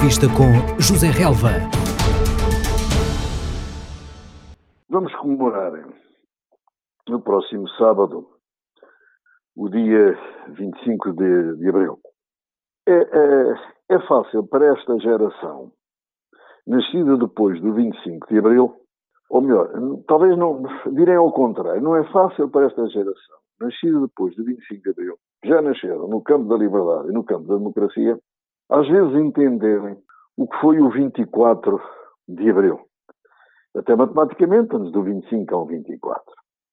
Entrevista com José Relva. Vamos comemorar no próximo sábado, o dia 25 de abril. É fácil para esta geração, nascida depois do 25 de abril, ou melhor, talvez não, direi ao contrário, não é fácil para esta geração, nascida depois do 25 de abril, já nasceram no campo da liberdade e no campo da democracia, às vezes entenderem o que foi o 24 de abril. Até matematicamente, antes do 25 ao 24.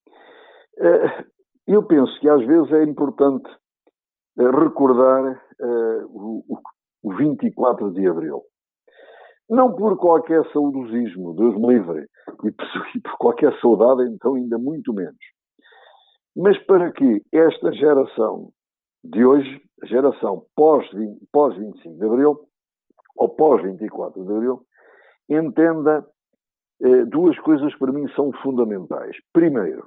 Eu penso que às vezes é importante recordar o 24 de abril. Não por qualquer saudosismo, Deus me livre, e por qualquer saudade, então ainda muito menos. Mas para que esta geração de hoje, a geração pós-25 de abril, ou pós-24 de abril, entenda duas coisas que para mim são fundamentais. Primeiro,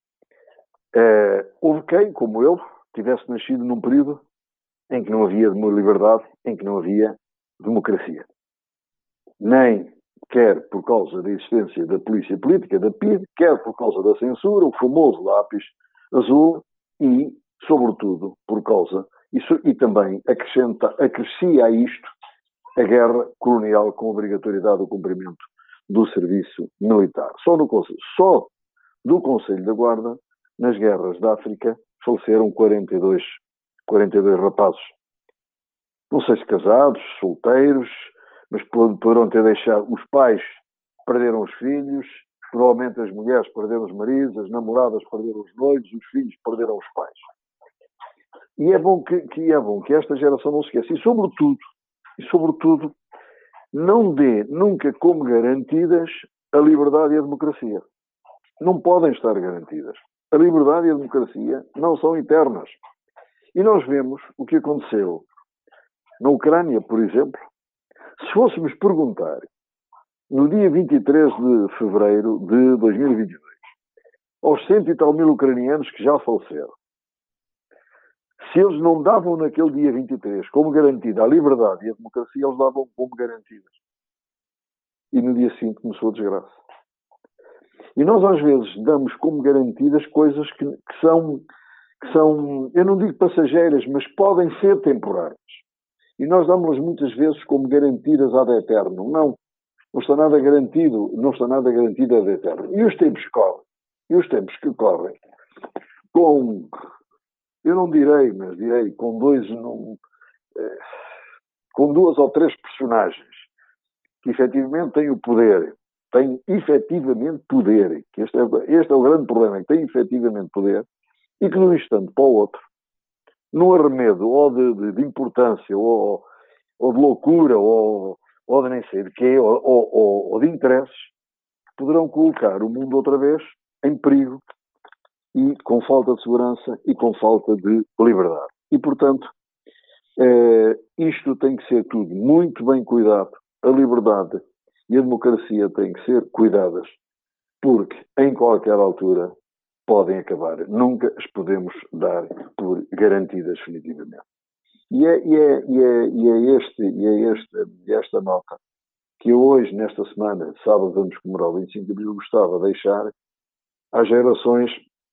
houve quem, como eu, tivesse nascido num período em que não havia liberdade, em que não havia democracia. Nem quer por causa da existência da polícia política, da PIDE, quer por causa da censura, o famoso lápis azul, e, sobretudo, por causa, e também acrescia a isto a guerra colonial com obrigatoriedade do cumprimento do serviço militar. Só do Conselho da Guarda, nas guerras da África, faleceram 42 rapazes. Não sei se casados, solteiros, mas poderão ter deixado, os pais perderam os filhos, provavelmente as mulheres perderam os maridos, as namoradas perderam os noivos, os filhos perderam os pais. E é bom que esta geração não se esqueça. E sobretudo, não dê nunca como garantidas a liberdade e a democracia. Não podem estar garantidas. A liberdade e a democracia não são eternas. E nós vemos o que aconteceu na Ucrânia, por exemplo. Se fôssemos perguntar, no dia 23 de fevereiro de 2022, aos 100 e tal mil ucranianos que já faleceram, se eles não davam naquele dia 23 como garantida a liberdade e a democracia, eles davam como garantidas. E no dia seguinte começou a desgraça. E nós às vezes damos como garantidas coisas que são, eu não digo passageiras, mas podem ser temporárias. E nós damos-las muitas vezes como garantidas ad eterno. Não está nada garantido, não está nada garantido ad eterno. E os tempos correm. E os tempos que correm eu não direi, mas direi com duas ou três personagens que efetivamente têm o poder, que este é o grande problema, que têm efetivamente poder, e que de um instante para o outro, num arremedo ou de importância, ou de loucura, ou de nem sei de quê, ou de interesses, poderão colocar o mundo outra vez em perigo, e com falta de segurança e com falta de liberdade. E, portanto, isto tem que ser tudo muito bem cuidado. A liberdade e a democracia têm que ser cuidadas, porque em qualquer altura podem acabar. Nunca as podemos dar por garantidas definitivamente. E é esta nota que eu hoje, nesta semana, sábado, vamos comemorar o 25 de abril, gostava de deixar às gerações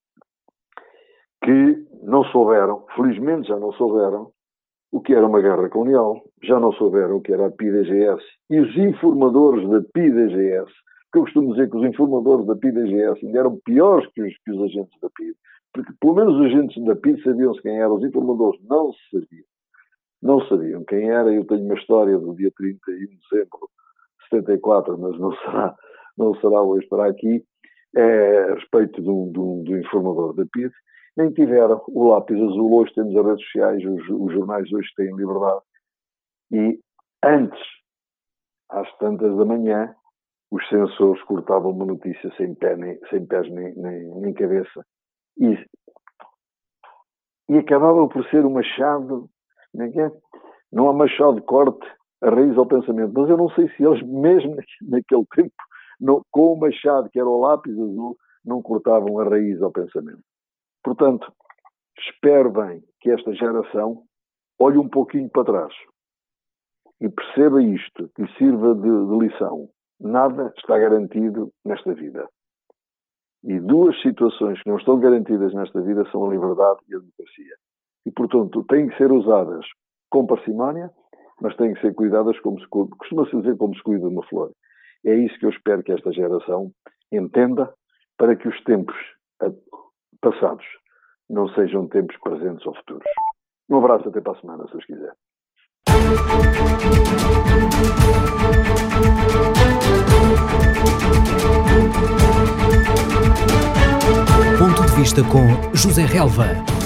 que não souberam, felizmente já não souberam, o que era uma guerra colonial, já não souberam o que era a PIDE-DGS, e os informadores da PIDE-DGS, que eu costumo dizer que os informadores da PIDE-DGS ainda eram piores que os agentes da PIDE, porque pelo menos os agentes da PIDE sabiam-se quem eram, os informadores não sabiam quem era. Eu tenho uma história do dia 31 de dezembro de 74, mas não será hoje para aqui, a respeito do informador da PIDE. Nem tiveram o lápis azul. Hoje temos as redes sociais, os jornais hoje têm liberdade. E antes, às tantas da manhã, os censores cortavam uma notícia sem pés nem cabeça. E acabava por ser um machado, não há machado de corte a raiz ao pensamento. Mas eu não sei se eles, mesmo naquele tempo, com o machado, que era o lápis azul, não cortavam a raiz ao pensamento. Portanto, espero bem que esta geração olhe um pouquinho para trás e perceba isto, que lhe sirva de lição. Nada está garantido nesta vida. E duas situações que não estão garantidas nesta vida são a liberdade e a democracia. E, portanto, têm que ser usadas com parcimónia, mas têm que ser cuidadas como costuma-se dizer, como se cuida de uma flor. É isso que eu espero que esta geração entenda, para que os tempos passados não sejam tempos presentes ou futuros. Um abraço, até para a semana, se os quiser. Ponto de vista com José Relva.